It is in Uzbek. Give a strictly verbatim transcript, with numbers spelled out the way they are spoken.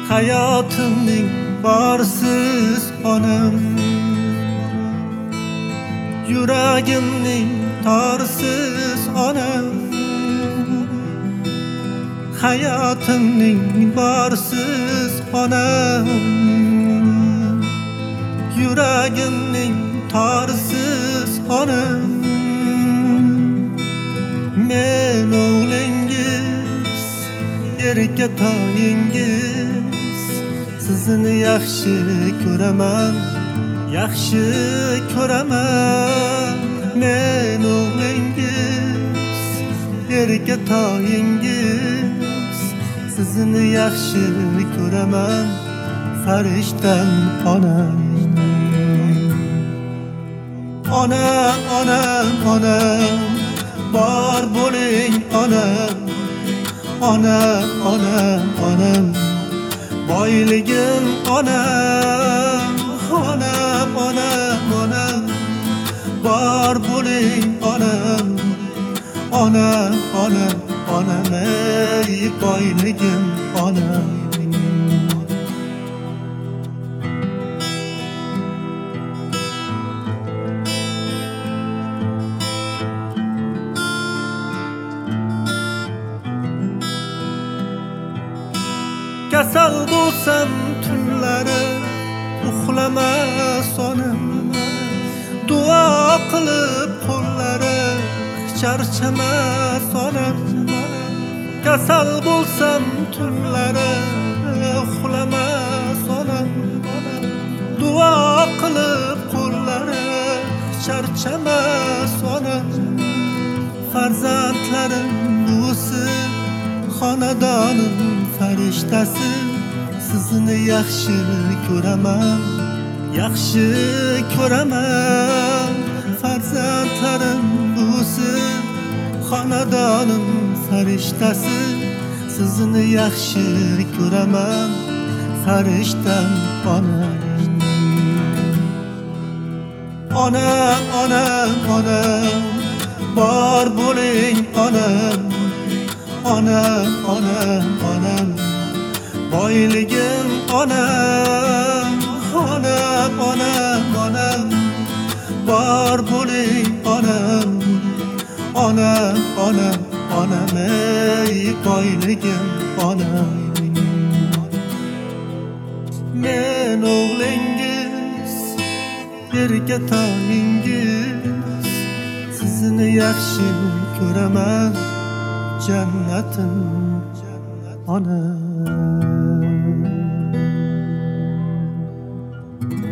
hayotimning borsiz onam, yuragimning torsiz onam, hayotimning borsiz onam, yuragimning torsiz onam. Men o'g'lingiz, erkatoyingiz, sizni yaxshi ko'raman, yaxshi ko'raman. Men o'g'lingiz, erkatoyingiz, sizni yaxshi ko'raman, farishtam onam. Onam, onam, onam, bor bo'ling onam. Onam, onam, onam, boyligim onam. Onam, onam, onam, bor bo'ling onam. Onam, onam, onam, ey boyligim onam. Kasal bo'lsam tunlari uxlamas onam, duo qilib qo'llari charchamas onam. Kasal bo'lsam tunlari uxlamas onam, duo qilib qo'llari charchamas onam. Farzandlarim busi, xonadonim farishtasi, sizni yaxshi ko'raman, yaxshi ko'raman. Farzandlarim busi, xonadonim farishtasi, sizni yaxshi ko'raman, farishtam onam. Onam, onam, onam, bor bo'ling onam. Onam, onam, onam, boyligim onam. Onam, onam, onam, bor bo'ling onam. Onam, onam, onam, ey boyligim onam. Men o'g'lingiz, erkatoyingiz, sizni yaxshi ko'raman, jannatim onam.